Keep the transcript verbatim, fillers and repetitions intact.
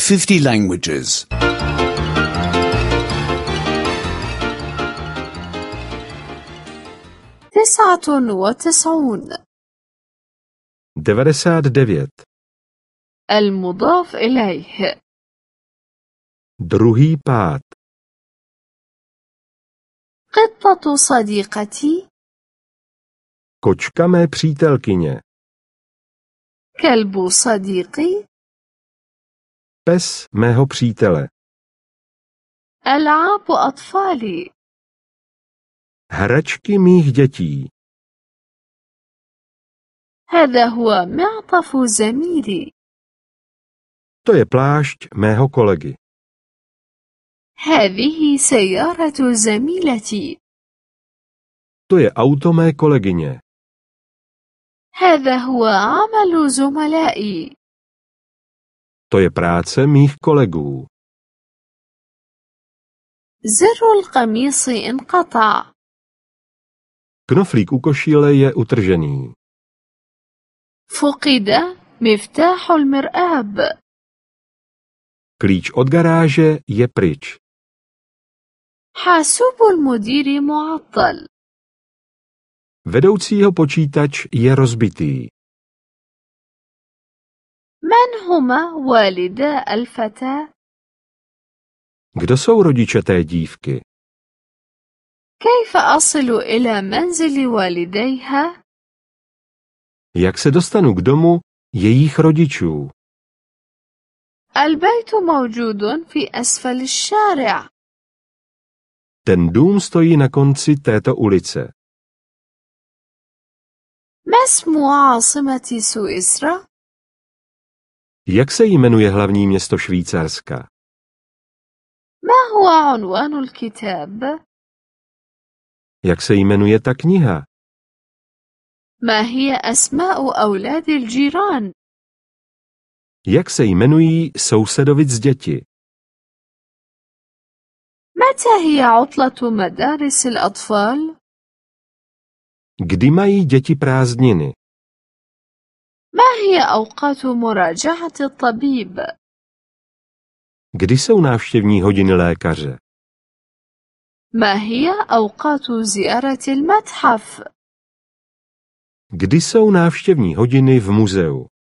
fifty languages. تسعة وتسعون. devadesát devět. المضاف إليه. Druhý pád. قطة صديقتي. Kočka mé přítelkyně. كلب صديقي. Pes mého přítele. ألعاب أطفالي. Hračky mých dětí. هذا هو معطف زميلي. To je plášť mého kolegy. هذه سيارة زميلتي. To je auto mé kolegyně. هذا هو عمل زملائي. To je práce mých kolegů. زر القميص انقطع. Knoflík u košile je utržený. فقد مفتاح المرآب. Klíč od garáže je pryč. حاسوب المدير معطل. Vedoucího počítač je rozbitý. من هما والدا الفتاة؟ Kdo jsou rodiče té dívky? كيف أصل إلى منزل والديها؟ Jak se dostanu k domu jejich rodičů? البيت موجود في أسفل الشارع. Ten dům stojí na konci této ulice. ما اسم عاصمة سويسرا؟ Jak se jmenuje hlavní město Švýcarska? ما هو عنوان الكتاب؟ Jak se jmenuje ta kniha? ما هي أسماء أولاد الجيران؟ Jak se jmenují sousedovic děti? متى هي عطلة مدارس الأطفال؟ Kdy mají děti prázdniny? ما هي أوقات مراجعة الطبيب؟ Kdy jsou návštěvní hodiny lékaře? ما هي أوقات زيارة المتحف؟ Kdy jsou návštěvní hodiny v muzeu?